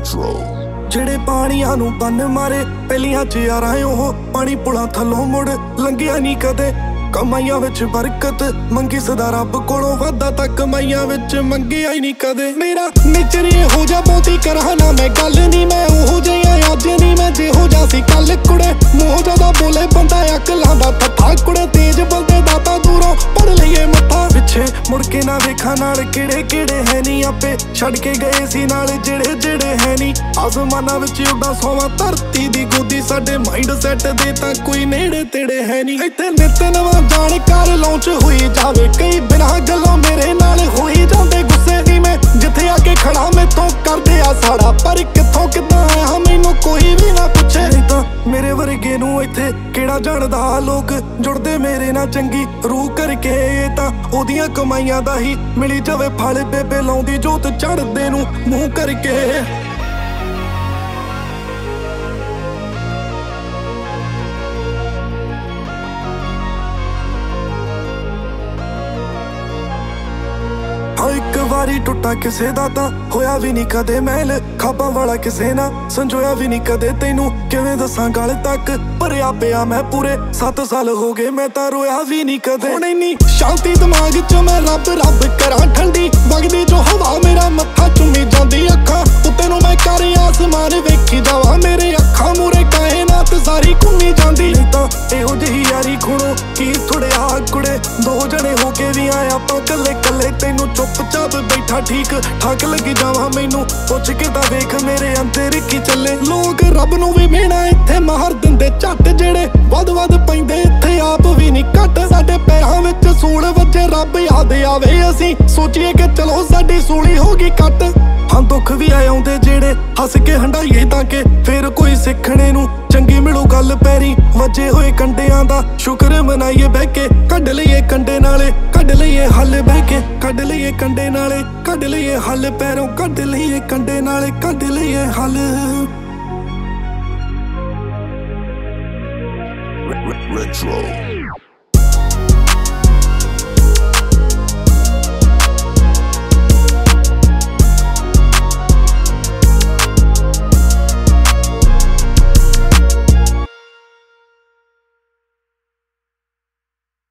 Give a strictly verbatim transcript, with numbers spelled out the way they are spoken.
Retro ਜਿਹੜੇ ਪਾਣੀਆਂ ਨੂੰ ਬੰਨ ਮਾਰੇ ਪਹਿਲੀਆਂ ਚ ਯਾਰਾਂ ਉਹ ਪਾਣੀ ਪੁਲਾਂ ਥੱਲੋਂ ਮੁੜ ਲੰਘਿਆ ਨਹੀਂ ਕਦੇ। ਕਮਾਈਆਂ ਵਿੱਚ ਬਰਕਤ ਮੰਗੀ ਸਦਾ ਰੱਬ ਕੋਲੋਂ, ਵਾਧਾ ਤਾਂ ਕਮਾਈਆਂ ਵਿੱਚ ਮੰਗਿਆ ਹੀ ਨਹੀਂ ਕਦੇ। ਮੇਰਾ ਨੇਚਰ ਇਹੋ ਜਿਹਾ ਬਹੁਤੀ ਕਰਾਂ ਨਾ ਮੈਂ ਗੱਲ ਨਹੀਂ, ਮੈਂ ਉਹੋ ਜਿਹਾ ਅੱਜ ਨਹੀਂ ਮੈਂ ਜਿਹੋ ਜਿਹਾ ਸੀ ਕੱਲ। ਕੁੜੇ ਮੂੰਹ ਜ਼ਿਆਦਾ ਬੋਲੇ ਬੰਦਾ ਅਕਲਾਂ ਦਾ ਥੱਥਾ, ਕੁੜੇ ਤੇਜ਼ ਬੰਦੇ ਦਾ ਤਾਂ ਦੂਰੋਂ ਪੜ ਲਈਏ ਮੱਥਾ। ਪਿੱਛੇ ਮੁੜ ਕੇ ਨਾ ਵੇਖਾਂ ਨਾਲ ਕਿਹੜੇ ਕਿਹੜੇ ਹੈ ਨਹੀਂ, ਆਪੇ ਛੱਡ ਕੇ ਗਏ ਸੀ ਨਾਲ ਜਿਹੜੇ ਜਿਹੜੇ ਹੈ ਨਹੀਂ। ਆਸਮਾਨਾਂ ਵਿੱਚ ਉੱਡਾਂ ਸੋਵਾਂ ਧਰਤੀ ਦੀ ਗੋਦੀ, ਸਾਡੇ ਮਾਈਂਡ ਸੈਟ ਦੇ ਤਾਂ ਕੋਈ ਨੇੜੇ ਤੇੜੇ ਹੈ ਨਹੀਂ। ਇੱਥੇ ਨਿਤ ਨਵਾਂ ਜਾਣਕਾਰ ਲਾਂਚ ਹੋਈ ਜਾਵੇ, ਕਈ ਬਿਨਾਂ ਗੱਲੋਂ ਮੇਰੇ ਨਾਲ ਹੋਈ ਜਾਂਦੇ ਗੁੱਸੇ ਦੀ। ਮੈਂ ਜਿੱਥੇ ਆ ਕੇ ਖੜਾ ਮੈਥੋਂ ਕਰਦੇ ਆ ਸਾੜਾ, ਪਰ ਕਿੱਥੋਂ ਕਿੱਦਾਂ ਆਇਆ ਮੈਨੂੰ ਕੋਈ ਵੀ ਨਾ ਪੁੱਛੇ। ਨਹੀਂ ਤਾਂ ਮੇਰੇ ਵਰਗੇ ਨੂੰ ਇੱਥੇ ਕਿਹੜਾ ਜਾਣਦਾ, ਲੋਕ ਜੁੜਦੇ ਮੇਰੇ ਨਾਲ ਚੰਗੀ ਰੂਹ ਕਰਕੇ। ਇਹ ਤਾਂ ਉਹਦੀਆਂ ਕਮਾਈਆਂ ਦਾ ਹੀ ਮਿਲੀ ਜਾਵੇ ਫਲ, ਬੇਬੇ ਲਾਉਂਦੀ ਜੋਤ ਚੜ੍ਹਦੇ ਨੂੰ ਮੂੰਹ ਕਰਕੇ। ਇੱਕ ਵਾਰੀ ਟੁੱਟਾ ਕਿਸੇ ਦਾ ਤਾਂ ਹੋਇਆ ਵੀ ਨਹੀਂ ਕਦੇ ਮੈਲ, ਖਾਬਾਂ ਵਾਲਾ ਕਿਸੇ ਨਾ ਸੰਜੋਇਆ ਵੀ ਨਹੀਂ ਕਦੇ। ਤੈਨੂੰ ਕਿਵੇਂ ਦੱਸਾਂ ਗੱਲ ਤੱਕ ਭਰਿਆ ਪਿਆ ਮੈਂ ਪੂਰੇ ਸੱਤ ਸਾਲ ਹੋ ਗਏ, ਮੈਂ ਤਾਂ ਰੋਇਆ ਵੀ ਨਹੀਂ ਕਦੇ। ਹੁਣ ਇੰਨੀ ਸ਼ਾਂਤੀ ਦਿਮਾਗ 'ਚ ਮੈਂ ਰੱਬ ਰੱਬ ਕਰਾਂ, ਠੰਡੀ ਵਗਦੀ ਜੋ ਹਵਾ ਮੇਰਾ ਮੱਥਾ ਚੁੰਮੀ ਜਾਂਦੀ। ਅੱਖਾਂ ਉੱਤੇ ਨੂੰ ਮੈਂ ਕਰ ਆਸਮਾਨ ਵੇਖੀ ਜਾਵਾਂ, ਮੇਰੇ ਅੱਖਾਂ ਮੂਰੇ ਕਾਇਨਾਤ ਸਾਰੀ ਘੁੰਮੀ ਜਾਂਦੀ। ਨਹੀਂ ਤਾਂ ਇਹੋ ਜਿਹੀ ਯਾਰੀ ਖੁਣੋ ਕੀ ਥੋੜਿਆ ਕੁੜੇ, ਦੋ ਜਣੇ ਹੋ ਕੇ ਵੀ ਆਏ ਆਪਾਂ ਕੱਲੇ ਕੱਲੇ। ਤੈਨੂੰ ਚੁੱਪਚਾਪ ਬੈਠਾ ਠੀਕ ਠਾਕ ਲੱਗੀ ਜਾਵਾਂ, ਮੈਨੂੰ ਪੁੱਛ ਕੇ ਤਾਂ ਵੇਖ ਮੇਰੇ ਅੰਦਰ ਕੀ ਚੱਲੇ। ਲੋਕ ਰੱਬ ਨੂੰ ਵੀ ਮਿਹਣਾ ਇੱਥੇ ਮਾਰ ਦਿੰਦੇ ਝੱਟ, ਜਿਹੜੇ ਵੱਧ ਵੱਧ ਪੈਂਦੇ ਇੱਥੇ ਆਪ ਵੀ ਨਹੀਂ ਘੱਟ। ਸਾਡੇ ਪੈਰਾਂ ਵਿੱਚ ਸੂਲ ਵੱਜੇ ਰੱਬ ਯਾਦ ਆਵੇ, ਅਸੀਂ ਸੋਚੀਏ ਕਿ ਚਲੋ ਸਾਡੀ ਸੂਲੀ ਹੋ ਗਈ ਕੱਟ। ਹਾਂ ਦੁੱਖ ਵੀ ਆਏ ਆਉਂਦੇ ਜਿਹੜੇ ਹੱਸ ਕੇ ਹੰਡਾਈਏ ਤਾਂ ਕਿ ਫੇਰ ਕੋਈ ਸਿੱਖਣੇ ਨੂੰ ਚੰਗੀ ਮਿਲੂ ਗੱਲ। ਪੈਰੀ ਵੱਜੇ ਹੋਏ ਕੰਡਿਆਂ ਦਾ ਸ਼ੁਕਰ ਮਨਾਈਏ ਬਹਿ ਕੇ, ਕੱਢ ਲਈਏ ਕੰਡੇ ਨਾਲੇ ਕੱਢ ਲਈਏ ਹੱਲ ਬਹਿ ਕੇ। ਕੱਢ ਲਈਏ ਕੰਡੇ ਨਾਲੇ ਕੱਢ ਲਈਏ ਹੱਲ, ਪੈਰੋਂ ਕੱਢ ਲਈਏ ਕੰਡੇ ਨਾਲੇ ਕੱਢ ਲਈਏ ਹੱਲ। Retro